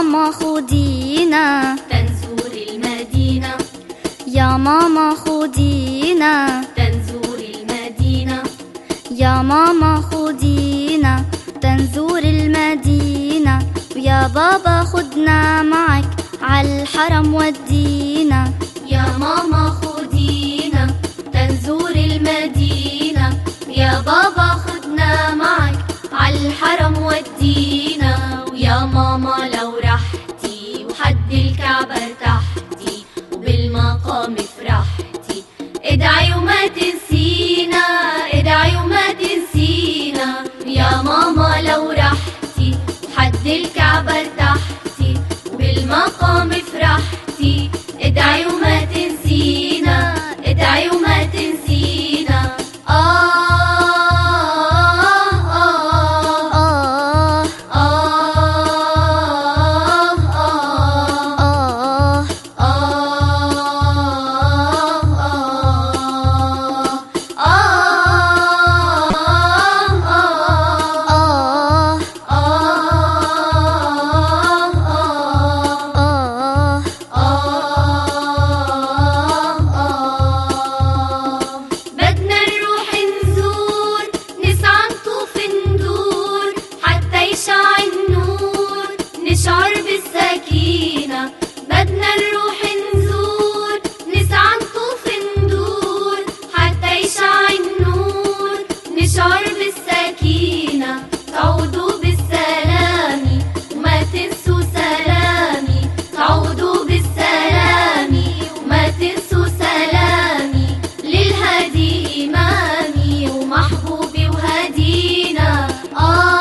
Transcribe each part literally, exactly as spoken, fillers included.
ماما خدينا تنزور المدينة، يا ماما خدينا تنزور المدينة، يا ماما خدينا تنزور المدينة، ويا بابا خدنا معك عالحرم ودينا. يا ماما خدينا تنزور المدينة، يا بابا خدنا معك عالحرم ودينا. ويا ماما لو رحتي وحد الكعبة ارتحتي وبالمقام فرحتي، ادعي وما تنسينا، ادعي وما تنسينا. يا ماما لو رحتي وحد الكعبة ارتحتي وبالمقام فرحتي، ادعي وما تنسينا، ادعي وما تنسينا. آه نشعر بالسكينة، بدنا نروح نزور نسعى نطوف ندور حتى يشع النور. نشعر بالسكينة تعودوا بالسلام وما تنسوا سلامي، تعودوا بالسلام وما تنسوا سلامي. للهادي إمامي ومحبوبي وهدينا. آه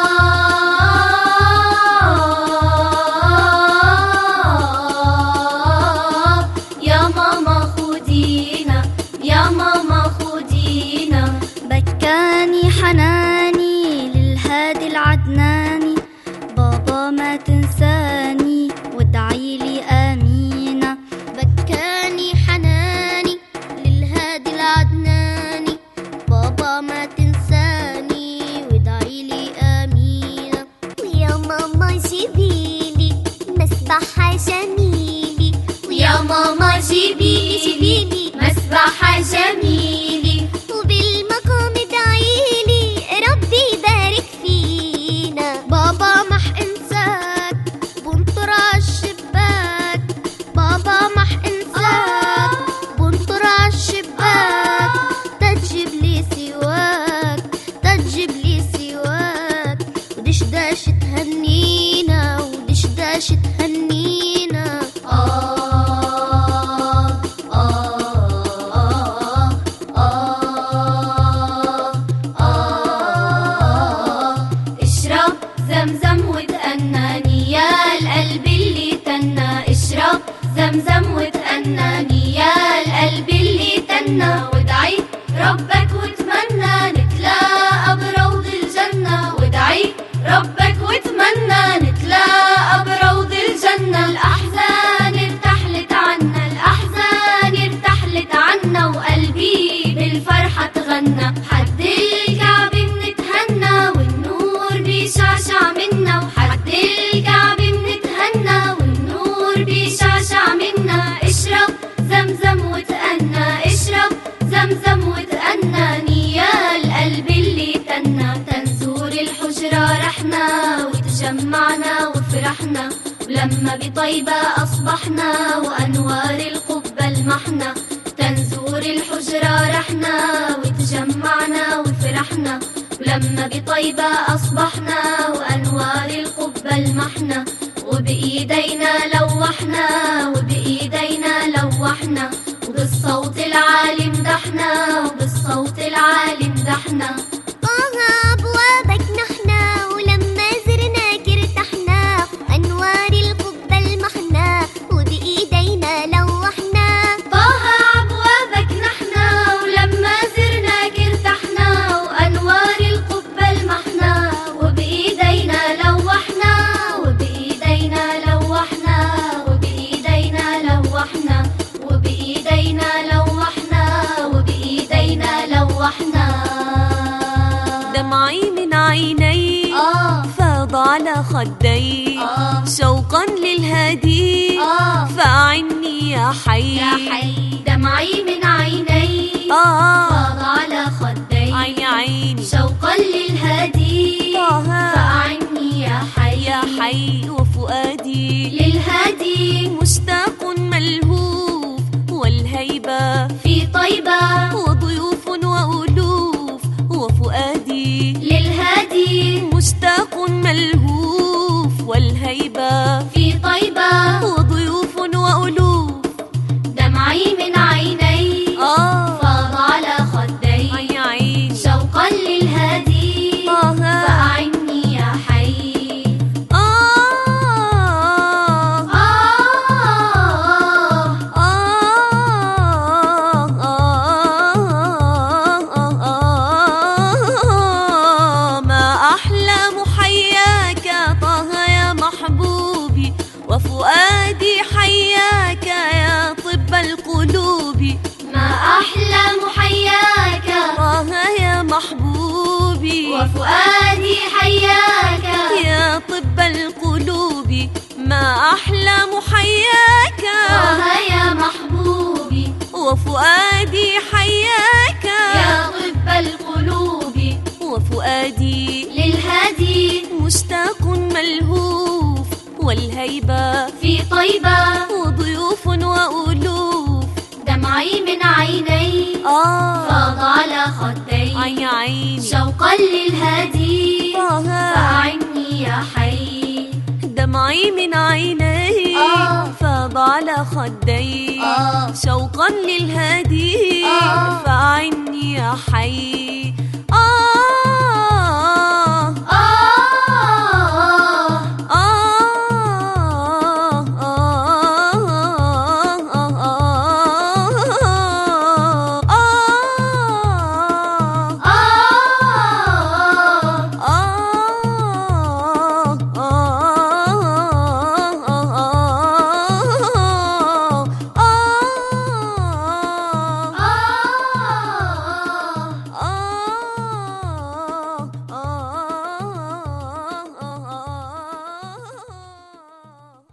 بكاني حناني للهادي العدناني، بابا ما تنساني وادعي لي آمينة. بكاني حناني للهادي العدناني، بابا ما تنساني وادعي لي آمينة. ويا ماما جيبيلي مسبحة جميلي، ويا ماما جيبيلي مسبحة جميلي، وبالمقام ادعيلي ربي يبارك فينا. بابا مح انساك بنطر عالشباك، بابا مح انساك بنطر عالشباك. تجيب لي سواك، تجيب لي سواك، ودش داش تهنينا، ودش داش تهنينا. آه زمزم وتأناني يا القلب اللي تنى، اشرب زمزم وتأناني يا القلب اللي تنى. وادعي ربك وتمنى نتلاقى بروض الجنة، وادعي ربك وتمنى نتلاقى بروض الجنة. الأحزان ارتحلت عنا، الأحزان ارتحلت عنا، وقلبي بالفرحة تغنى. حد الكعبة بنتهنى والنور بيشعشع منا، وحد الكعبة بنتهنى والنور بيشعشع منا. اشرب زمزم وتأنى، اشرب زمزم وتأناني يا القلب اللي تنى. تنزور الحجرة رحنا وتجمعنا وفرحنا، ولما بطيبة أصبحنا وأنوار القبة لمحنا. تنزور الحجرة رحنا وتجمعنا وفرحنا، ولما بطيبة أصبحنا وأنوار القبة لمحنا. وبإيدينا لوحنا، وبإيدينا لوحنا، وبالصوت العالي مدحنا، وبالصوت العالي مدحنا. طه أبوابك نحنا ولما زرناك ارتحنا، أنوار القبة لمحنا وبإيدينا لوحنا. طه أبوابك نحنا ولما زرناك ارتحنا، وأنوار القبة لمحنا وبإيدينا لوحنا، وبإيدينا لوحنا، وبإيدينا لوحنا، وبإيدينا لوحنا، وبإيدينا لوحنا. دمعي من عيني آه فاض على خدي، آه شوق شوقا للهادي آه فأعني يا حي يا حي. دمعي من عيني آه فاض على خدي، عيني عيني شوقا للهادي طه فأعني يا حي يا حي. وفؤادي للهادي مشتاق ملهوف والهيبة في طيبة، وضيوف وألوف. وفؤادي للهادي مشتاق ملهوف والهيبة في طيبة، وضيوف وألوف. دمعي من عيني آه فاض على خدي، عيني عيني شوقا للهادي طه فأعني يا حي. آه آه ما أحلى محياك طه يا محبوبي، وفؤادي حياك يا طب القلوب. ما أحلى محياك طه يا محبوبي وفؤادي حياك، يا طب القلوب. ما أحلى محياك طه يا محبوبي وفؤادي حياك يا طب القلوب. وفؤادي للهادي مشتاق ملهوف والهيبة في طيبة، وضيوف وألوف. دمعي من عيني آه فاض على خدي، عيني عيني شوقا للهادي طه فأعني يا حي. دمعي من عيني آه فاض على خدي، آه شوقا للهادي آه فأعني يا حي.